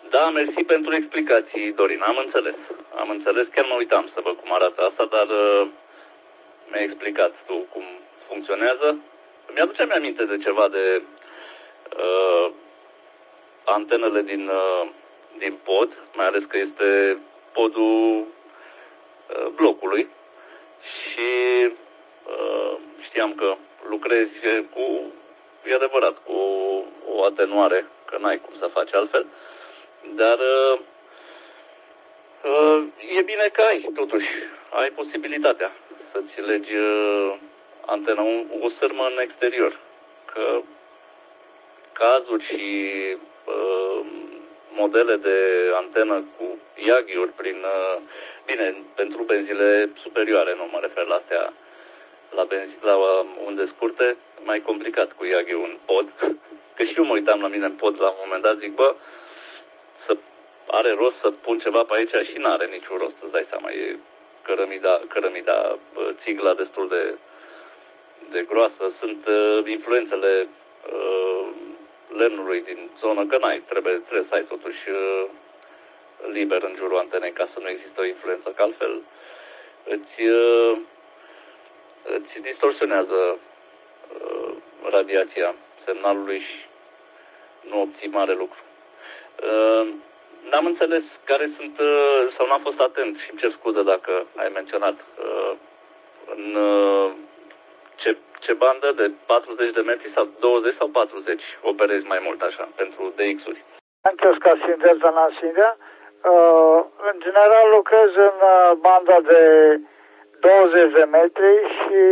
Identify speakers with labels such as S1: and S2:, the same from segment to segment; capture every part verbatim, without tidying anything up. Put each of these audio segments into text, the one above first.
S1: Da, mersi pentru explicații, Dorin. Am înțeles. Am înțeles, chiar mă uitam să văd cum arată asta, dar uh, mi-ai explicat tu cum funcționează. Mi-aduceam aminte de ceva de uh, antenele din, uh, din pod, mai ales că este podul uh, blocului și uh, știam că lucrezi cu, e adevărat, cu o atenuare, că n-ai cum să faci altfel, dar uh, uh, e bine că ai, totuși, ai posibilitatea să-ți legi uh, antena, un, o sârmă în exterior, că cazuri și uh, modele de antenă cu iaghiuri prin, uh, bine, pentru benzile superioare, nu mă refer la astea, la, benzi, la uh, unde scurte, mai complicat cu iaghiul în pod, că și eu mă uitam la mine în pod la un moment dat, zic, bă, să are rost să pun ceva pe aici și n-are niciun rost, îți dai seama, e cărămida, cărămida țigla destul de, de groasă, sunt uh, influențele uh, lemnului din zonă, că n-ai, trebuie, trebuie să ai totuși uh, liber în jurul antenei ca să nu există o influență, că altfel îți, uh, îți distorsionează uh, radiația semnalului și nu obții mare lucru. Uh, N-am înțeles care sunt, uh, sau n-am fost atent și îmi cer scuze dacă ai menționat uh, în uh, ce, ce bandă de patruzeci de metri sau douăzeci sau patruzeci operezi mai mult așa, pentru D X-uri?
S2: Am ca Sindelta Nasinga. Uh, în general lucrez în uh, banda de douăzeci de metri și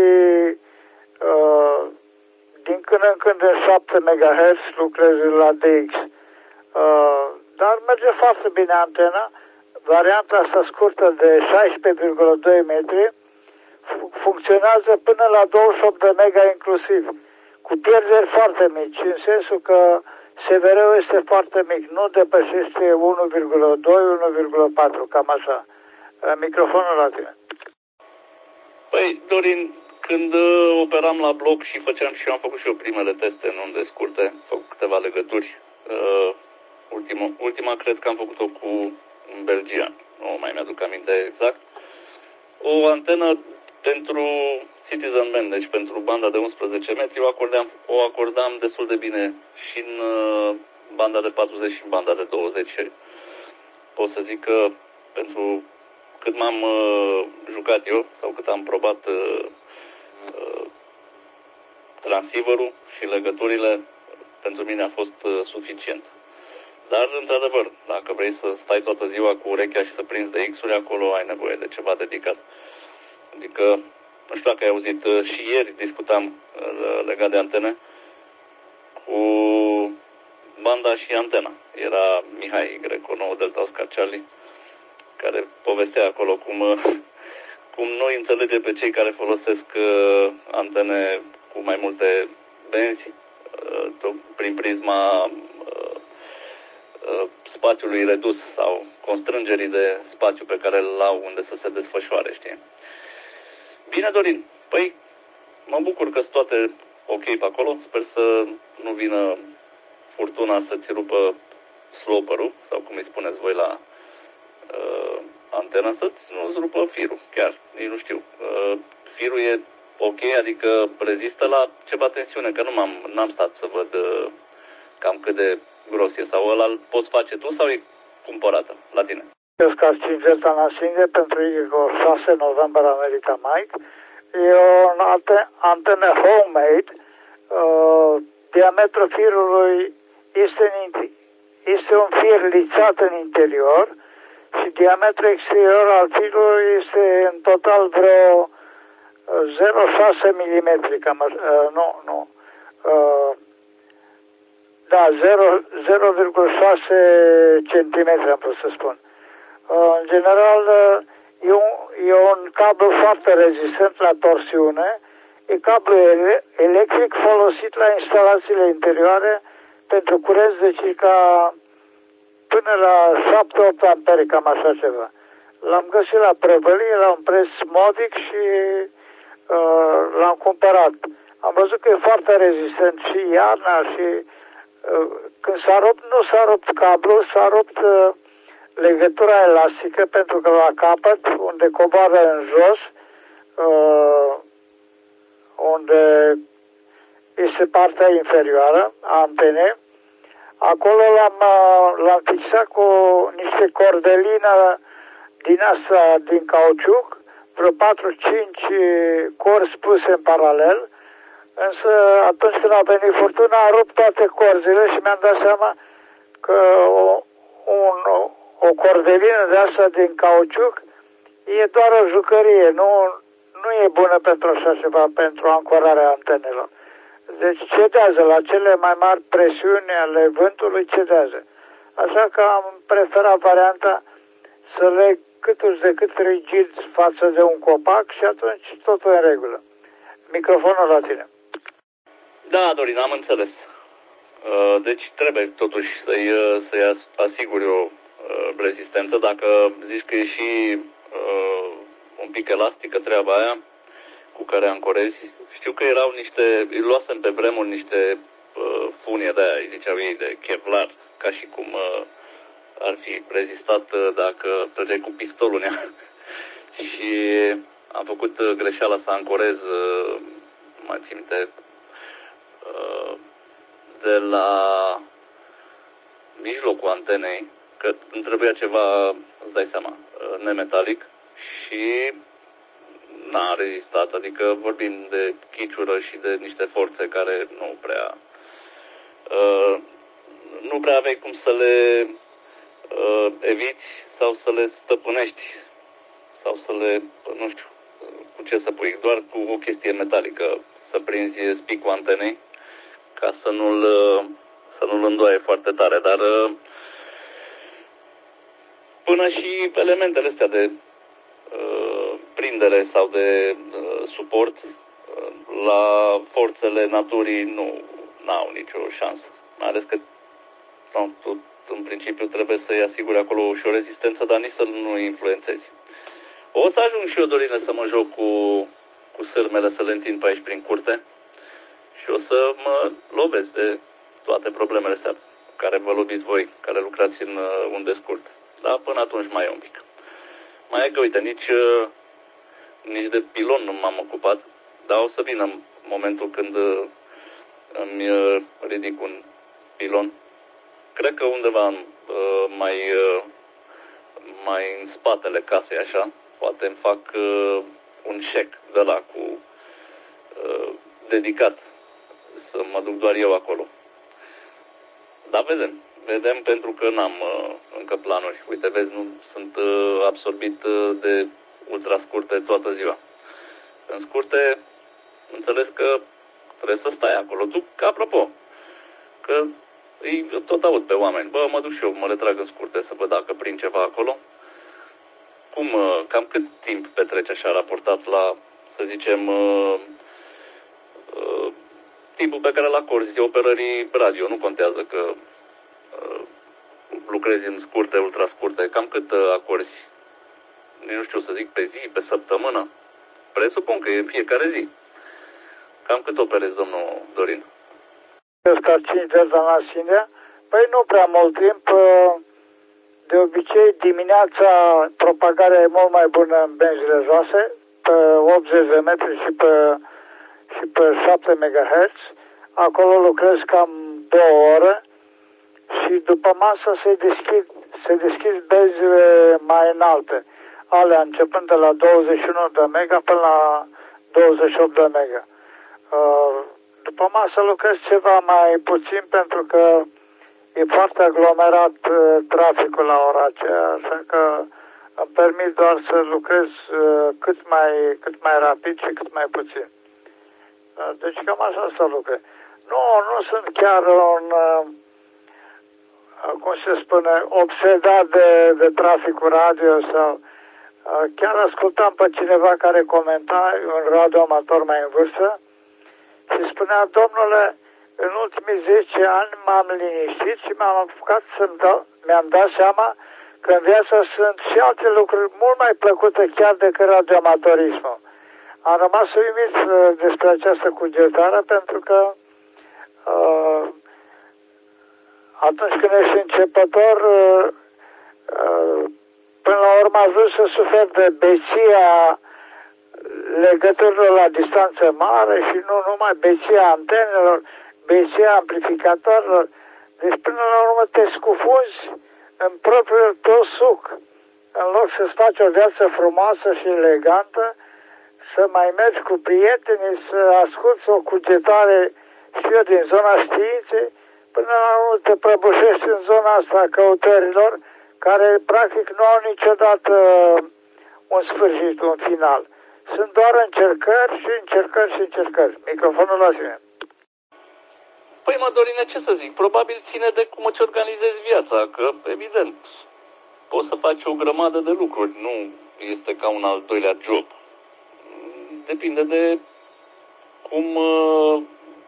S2: uh, din când în când în șapte megahertz lucrez la D X. Uh, dar merge foarte bine antena. Varianta asta scurtă de șaisprezece virgulă doi metri funcționează până la douăzeci și opt de mega inclusiv, cu pierderi foarte mici, în sensul că S V R-ul este foarte mic, nu depășește unu virgulă doi - unu virgulă patru, cam așa. Microfonul la tine.
S1: Păi, Dorin, când operam la bloc și făceam și eu, am făcut și eu primele teste în unde scurte, am făcut câteva legături. Uh, ultima, ultima cred că am făcut-o cu un belgian, nu mai mi-aduc aminte exact. O antenă pentru Citizen Band, deci pentru banda de unsprezece metri, o acordam, o acordam destul de bine și în uh, banda de patruzeci și în banda de douăzeci. Pot să zic că pentru cât m-am uh, jucat eu, sau cât am probat uh, uh, transceiverul și legăturile, pentru mine a fost uh, suficient. Dar, într-adevăr, dacă vrei să stai toată ziua cu urechea și să prinzi de X-uri, acolo ai nevoie de ceva dedicat. Adică, nu știu dacă ai auzit, și ieri discutam legat de antene cu banda și antena. Era Mihai Greco, nouă Delta Oscar Charlie, care povestea acolo cum, cum nu înțelege pe cei care folosesc antene cu mai multe benzi prin prisma spațiului redus sau constrângerii de spațiu pe care îl au unde să se desfășoare, știi? Bine, Dorin, păi mă bucur că sunt toate ok pe acolo, sper să nu vină furtuna să-ți rupă sloper-ul, sau cum îi spuneți voi la uh, antena, să-ți nu-ți rupă firul, chiar, nici nu știu. Uh, firul e ok, adică rezistă la ceva tensiune, că nu m-am, n-am stat să văd uh, cam cât de gros e, sau ăla poți face tu sau e cumpărată la tine?
S2: Ca Cinzeta Nasinge pentru Igor șase noiembrie America Mike. E o antenă homemade. Uh, diametrul firului este, în, este un fir lițat în interior și diametrul exterior al firului este în total vreo zero virgulă șase milimetri. Cam, uh, nu, nu. Uh, da, zero virgulă șase centimetri am vrut să spun. În general, e un, e un cablu foarte rezistent la torsiune. E cablu electric folosit la instalațiile interioare pentru curent de circa până la șapte opt ampere, cam așa ceva. L-am găsit la prăvălie la un preț modic și uh, l-am cumpărat. Am văzut că e foarte rezistent și iarna și când s-a rupt, nu s-a rupt cablu, s-a rupt legătura elastică, pentru că la capăt, unde coboară în jos, unde este partea inferioară a antenei, acolo l-am, l-am fixat cu niște cordelină din asta, din cauciuc, vreo patru cinci corzi puse în paralel, însă atunci când a venit furtuna a rupt toate corzile și mi-am dat seama că o, un, o cordelină de asta din cauciuc e doar o jucărie, nu, nu e bună pentru așa ceva, pentru ancorarea antenelor. Deci cedează la cele mai mari presiuni ale vântului, cedează. Așa că am preferat varianta să leg cât de cât rigid față de un copac și atunci totul în regulă. Microfonul la tine.
S1: Da, Dorin, am înțeles. Deci trebuie totuși să-i, să-i asiguri o rezistență. Dacă zici că e și un pic elastică treaba aia cu care ancorezi, știu că erau niște, îi luasem pe vremuri niște funie de aia, îi ziceau ei de Kevlar, ca și cum ar fi rezistat dacă trăgeai cu pistolul în ea. Și am făcut greșeala să ancorez, mai țin minte, de la mijlocul antenei, că îmi trebuia ceva, îți dai seama, nemetalic și n-a rezistat, adică vorbim de chiciură și de niște forțe care nu prea nu prea aveai cum să le uh, eviți sau să le stăpânești sau să le, nu știu, cu ce să pui, doar cu o chestie metalică să prinzi spicul antenei ca să nu-l să nu-l îndoaie foarte tare, dar uh, până și elementele astea de uh, prindere sau de uh, suport uh, la forțele naturii nu n-au nicio șansă, mai ales că nu, tu, în principiu trebuie să-i asiguri acolo și o rezistență, dar nici să nu influențezi. O să ajung și eu, Dorine, să mă joc cu, cu sârmele, să le întind pe aici prin curte și o să mă lovesc de toate problemele astea care vă loviți voi, care lucrați în uh, unde scurt. Dar până atunci mai e un pic. Mai e că, uite, nici, uh, nici de pilon nu m-am ocupat, dar o să vină momentul când uh, îmi uh, ridic un pilon. Cred că undeva uh, mai, uh, mai în spatele casei, așa, poate îmi fac uh, un șec de la cu uh, dedicat să mă duc doar eu acolo. Dar vedem, vedem pentru că n-am uh, încă planuri. Uite, vezi, nu sunt uh, absorbit uh, de ultrascurte toată ziua. În scurte, înțeles că trebuie să stai acolo. Tu, că apropo, că îi tot aud pe oameni. Bă, mă duc și eu, mă retrag în scurte să văd dacă prind ceva acolo. Cum, cam cât timp petrece așa raportat la, să zicem, uh, uh, timpul pe care îl acorzi operării radio? Nu contează că uh, lucrezi în scurte, ultrascurte. Cam cât uh, acorzi? Nu știu să zic, pe zi, pe săptămână? Presupun că e fiecare zi. Cam cât operezi, domnul Dorin?
S2: Ăsta cinci de la Sindea? Păi nu prea mult timp. De obicei, dimineața propagarea e mult mai bună în benzile joase, pe optzeci de metri și pe, și pe șapte megahertz. Acolo lucrez cam două ore și după masă se deschid, se deschid benzile mai înalte. Alea începând de la douăzeci și unu de mega până la douăzeci și opt de mega. După masă lucrez ceva mai puțin pentru că e foarte aglomerat uh, traficul la ora aceea, așa că îmi permit doar să lucrez uh, cât mai, cât mai rapid și cât mai puțin. Uh, deci cam așa să lucrez. Nu, nu sunt chiar un, uh, cum se spune, obsedat de, de traficul radio sau uh, chiar ascultam pe cineva care comenta, un radioamator mai în vârstă, și spunea, domnule, în ultimii zece ani m-am liniștit și m-am apucat să-mi dau, mi-am dat seama că în viața sunt și alte lucruri mult mai plăcute chiar decât radioamatorismul. Am rămas uimit uh, despre această cugetare pentru că uh, atunci când ești începător, până la urmă ajungi să suferi de beția legăturilor la distanță mare și nu numai beția antenelor, beția amplificatorilor. Deci până la urmă te scufunzi în propriul tău suc. În loc să-ți faci o viață frumoasă și elegantă, să mai mergi cu prietenii, să asculți o cugetare, știu eu, din zona științei, până la urmă te prăbușești în zona asta a căutărilor, care practic nu au niciodată un sfârșit, un final. Sunt doar încercări și încercări și încercări. Microfonul la tine.
S1: Păi mă, Dorine, ce să zic? Probabil ține de cum îți organizezi viața, că, evident, poți să faci o grămadă de lucruri. Nu este ca un al doilea job. Depinde de cum uh,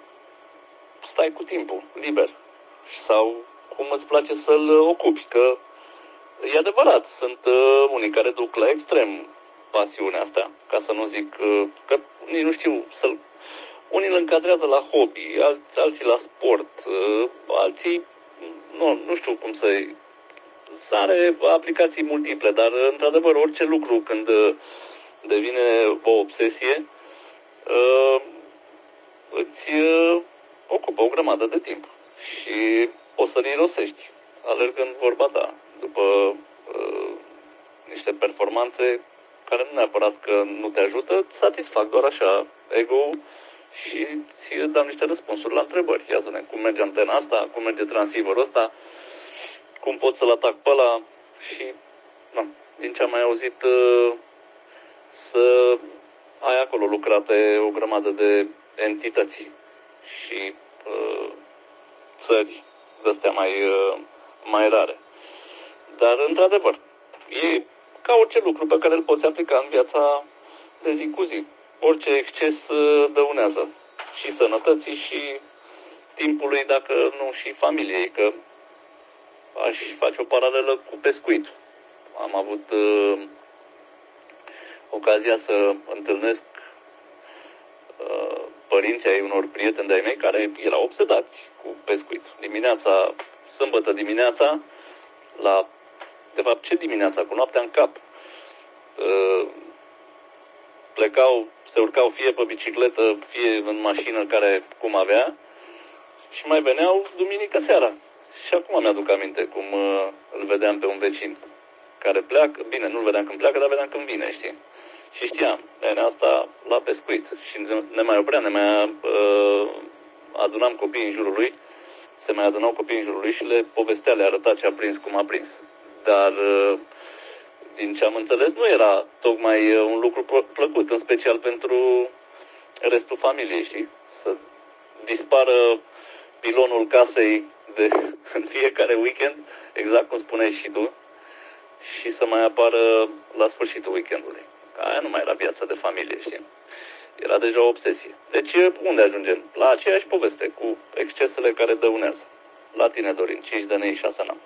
S1: stai cu timpul liber sau cum îți place să-l ocupi. Că e adevărat, sunt uh, unii care duc la extrem pasiunea asta, ca să nu zic uh, că nici nu știu să-l... Unii îl încadrează la hobby, alți, alții la sport, uh, alții nu, nu știu cum să-i... Are aplicații multiple, dar într-adevăr orice lucru când devine o obsesie uh, îți uh, ocupă o grămadă de timp și poți să-l irosești alergând vorba ta după uh, niște performanțe care nu neapărat că nu te ajută, îți satisfac doar așa ego și ți dau niște răspunsuri la întrebări. Ia zi-ne, cum merge antena asta, cum merge transceiverul ăsta, cum pot să-l atac pe ăla și, na, din ce am mai auzit, uh, să ai acolo lucrate o grămadă de entități și uh, țări de-astea mai, uh, mai rare. Dar, într-adevăr, e ca orice lucru pe care îl poți aplica în viața de zi cu zi. Orice exces uh, dăunează și sănătății și timpului, dacă nu și familiei, că aș face o paralelă cu pescuitul. Am avut uh, ocazia să întâlnesc uh, părinții ai unor prieteni de-ai mei care erau obsedați cu pescuit. Dimineața, sâmbătă dimineața, la, de fapt ce dimineața, cu noaptea în cap, uh, plecau, se urcau fie pe bicicletă, fie în mașină care cum avea și mai veneau duminică seara. Și acum mi-aduc aminte cum uh, îl vedeam pe un vecin care pleacă, bine, nu-l vedeam când pleacă, dar vedeam când vine, știi? Și știam, nene, asta la pescuit. Și ne mai oprea, ne mai uh, adunam copiii în jurul lui, se mai adunau copiii în jurul lui și le povestea, le arăta ce a prins, cum a prins. Dar, uh, din ce am înțeles, nu era tocmai un lucru plăcut, în special pentru restul familiei, știi? Să dispară pilonul casei de în fiecare weekend, exact cum spuneai și tu, și să mai apară la sfârșitul weekendului. Aia nu mai era viața de familie, știi? Era deja o obsesie. Deci, unde ajungem? La aceeași poveste, cu excesele care dăunează. La tine, Dorin, cinci de nei, șase n-am.